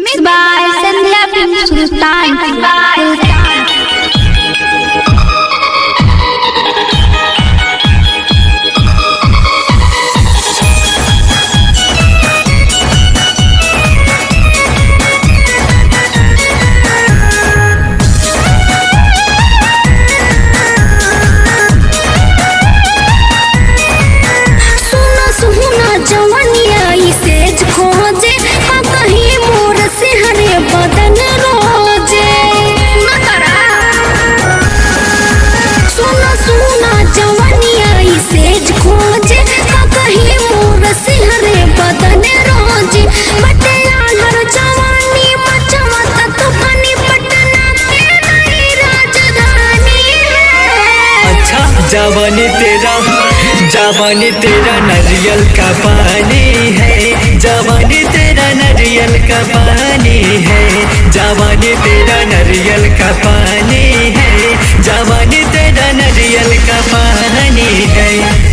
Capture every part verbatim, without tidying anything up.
Mixed by Sandhya Film Sultan. Sultan. जवानी तेरा जवानी तेरा नारियल का पानी है, जवानी तेरा नारियल का पानी है, जवानी तेरा नारियल का पानी है, जवानी तेरा नारियल का पानी है।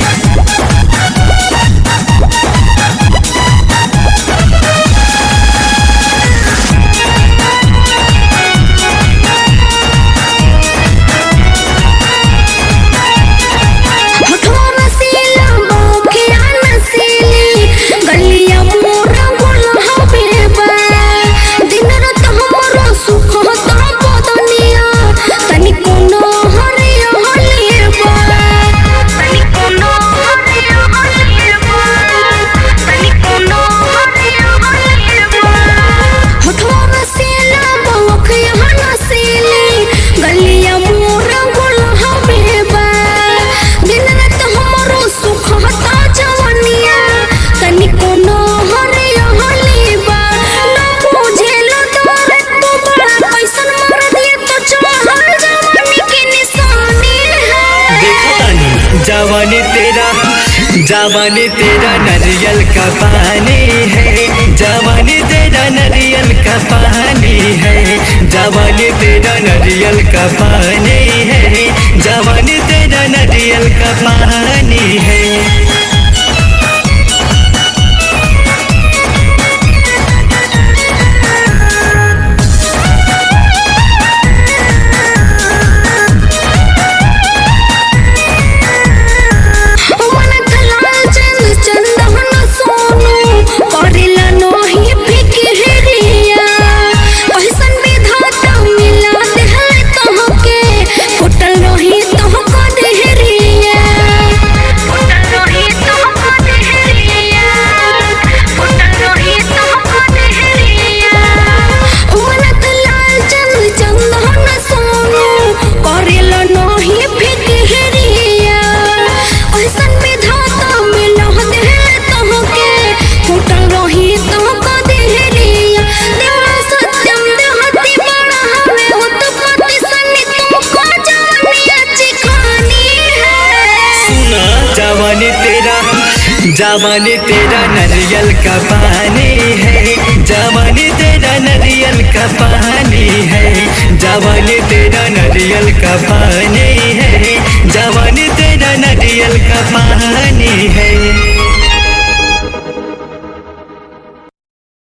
जवानी तेरा जवानी तेरा नारियल का पानी है, जवानी तेरा नारियल का पानी है, जवानी तेरा नारियल का पानी है, जवानी तेरा नारियल का पानी है। जवानी तेरा जवानी तेरा नारियल का पानी है, जवानी तेरा नारियल का पानी है, जवानी तेरा नारियल का पानी है, जवानी तेरा नारियल का पानी